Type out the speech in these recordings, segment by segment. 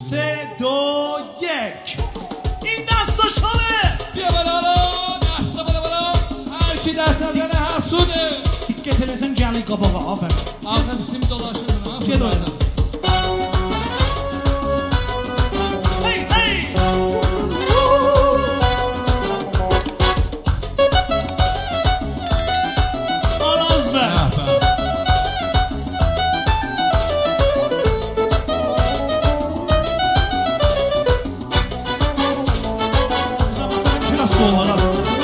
3 2 1 این دستاشانه بیا بالا دست بالا هر کی دست نزنه حسوده Dikkat edersen gəlir qabağa, aferin. Ağzına düşdüm dolaşırdın ha. Gel oradan. Hey hey. Araz be. Sen kilas dolar.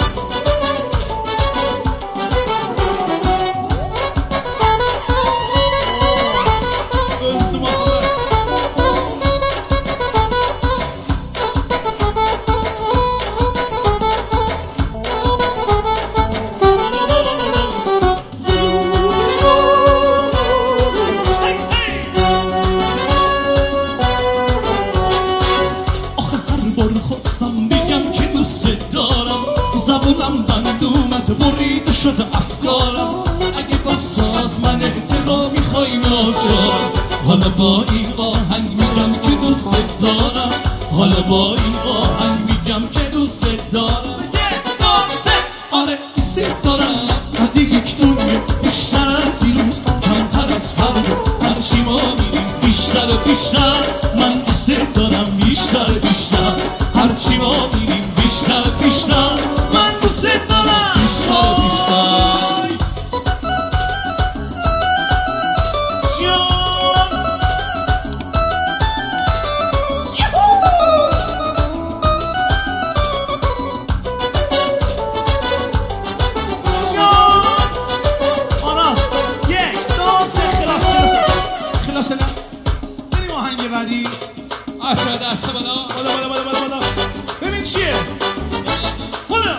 خواستم بگم که دوست دارم زبونم بند اومد بریده شده افکارم اگه باز تو از من احترام میخوای ناچارم حالا با این آهنگ میگم که دوست دارم حالا با این آهنگ میگم که دوست دارم آره دوست دارم حتی یک دنیا بیشتر از این روز کمتر از فردا هرچی ما میریم بیشتر و بیشتر من دوست دارم بیشتر هرچی ما میریم بیشتر من دوست دارم بیشتر آراز 1 2 3 خلاص بریم آهنگ بعدی aşağı ders bana. Bana. ببین چیه؟ برو.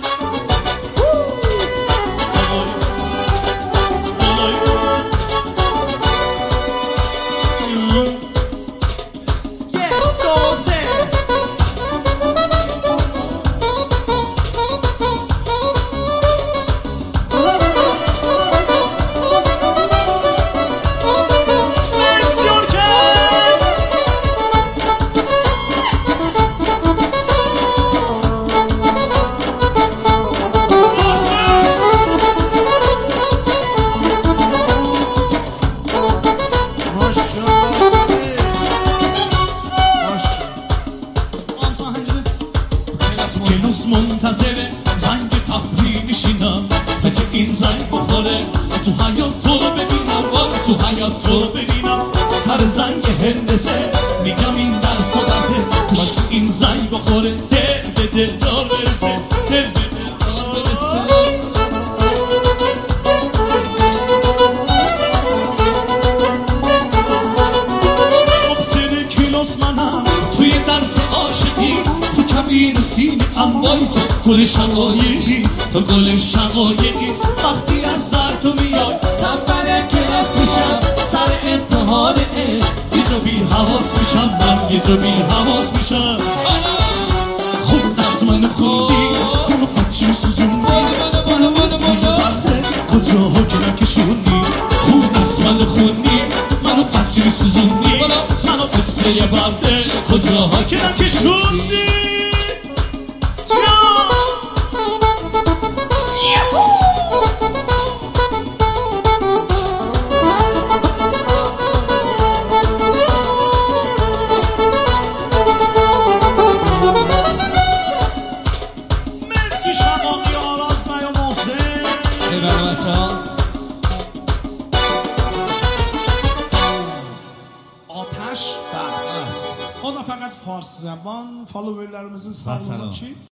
هنوز منتظر زنگ تفریح میشینم تا که این زنگ بخوره تو حیات تو رو ببینم تو حیات تو رو ببینم سر زنگ هندسه میگم این درس و درسه کاش که این زنگ بخوره دل به دل دار برسه دل به دل دار برسه مبصر کلاس منم توی درس عاشقی تو کبیر سینه انوای تو گل شقایقی تو گل شقایقی وقتی از سر تو میاد اول کلاس میشم سر امتحان عشق یه جا بی حواس میشم من یه جا بی حواس میشم خود از من خوندی منو بچه سوزوندی کجاها که نکشوندی خود از من خوندی منو بچه سوزوندی منو مثل یه برده کجاها که نکشوندی آتش بس. ما فقط فارسی زبان فالوورلرمizin sağlığı için